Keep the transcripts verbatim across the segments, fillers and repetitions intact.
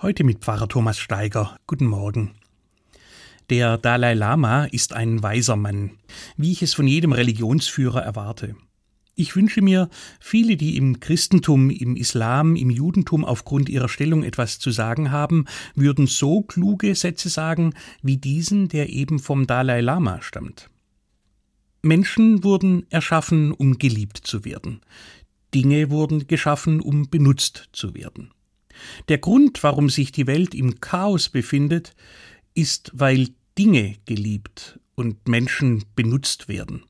Heute mit Pfarrer Thomas Steiger. Guten Morgen. Der Dalai Lama ist ein weiser Mann, wie ich es von jedem Religionsführer erwarte. Ich wünsche mir, viele, die im Christentum, im Islam, im Judentum aufgrund ihrer Stellung etwas zu sagen haben, würden so kluge Sätze sagen wie diesen, der eben vom Dalai Lama stammt. Menschen wurden erschaffen, um geliebt zu werden. Dinge wurden geschaffen, um benutzt zu werden. Der Grund, warum sich die Welt im Chaos befindet, ist, weil Dinge geliebt und Menschen benutzt werden.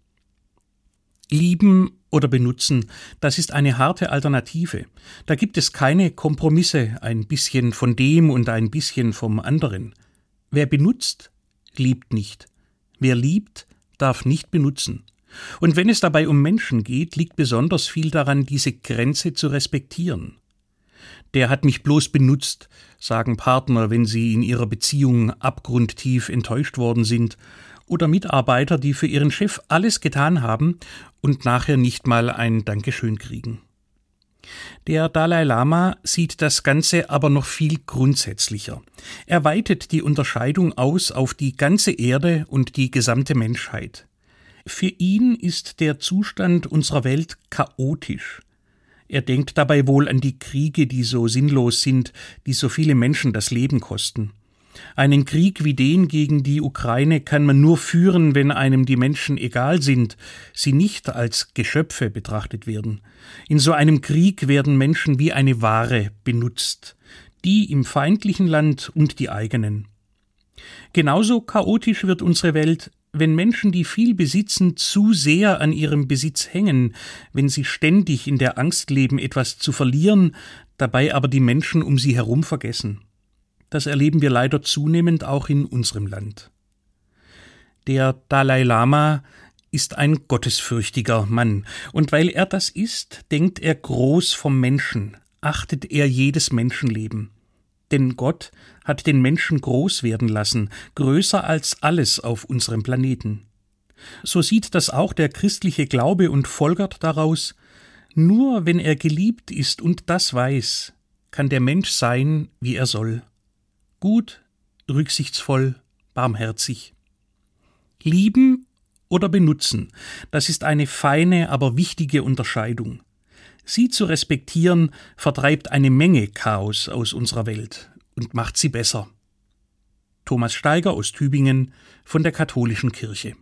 Lieben oder benutzen, das ist eine harte Alternative. Da gibt es keine Kompromisse, ein bisschen von dem und ein bisschen vom anderen. Wer benutzt, liebt nicht. Wer liebt, darf nicht benutzen. Und wenn es dabei um Menschen geht, liegt besonders viel daran, diese Grenze zu respektieren. Der hat mich bloß benutzt, sagen Partner, wenn sie in ihrer Beziehung abgrundtief enttäuscht worden sind, oder Mitarbeiter, die für ihren Chef alles getan haben und nachher nicht mal ein Dankeschön kriegen. Der Dalai Lama sieht das Ganze aber noch viel grundsätzlicher. Er weitet die Unterscheidung aus auf die ganze Erde und die gesamte Menschheit. Für ihn ist der Zustand unserer Welt chaotisch. Er denkt dabei wohl an die Kriege, die so sinnlos sind, die so viele Menschen das Leben kosten. Einen Krieg wie den gegen die Ukraine kann man nur führen, wenn einem die Menschen egal sind, sie nicht als Geschöpfe betrachtet werden. In so einem Krieg werden Menschen wie eine Ware benutzt, die im feindlichen Land und die eigenen. Genauso chaotisch wird unsere Welt, wenn Menschen, die viel besitzen, zu sehr an ihrem Besitz hängen, wenn sie ständig in der Angst leben, etwas zu verlieren, dabei aber die Menschen um sie herum vergessen. Das erleben wir leider zunehmend auch in unserem Land. Der Dalai Lama ist ein gottesfürchtiger Mann, und weil er das ist, denkt er groß vom Menschen, achtet er jedes Menschenleben. Denn Gott hat den Menschen groß werden lassen, größer als alles auf unserem Planeten. So sieht das auch der christliche Glaube und folgert daraus: Nur wenn er geliebt ist und das weiß, kann der Mensch sein, wie er soll. Gut, rücksichtsvoll, barmherzig. Lieben oder benutzen, das ist eine feine, aber wichtige Unterscheidung. Sie zu respektieren, vertreibt eine Menge Chaos aus unserer Welt und macht sie besser. Thomas Steiger aus Tübingen von der Katholischen Kirche.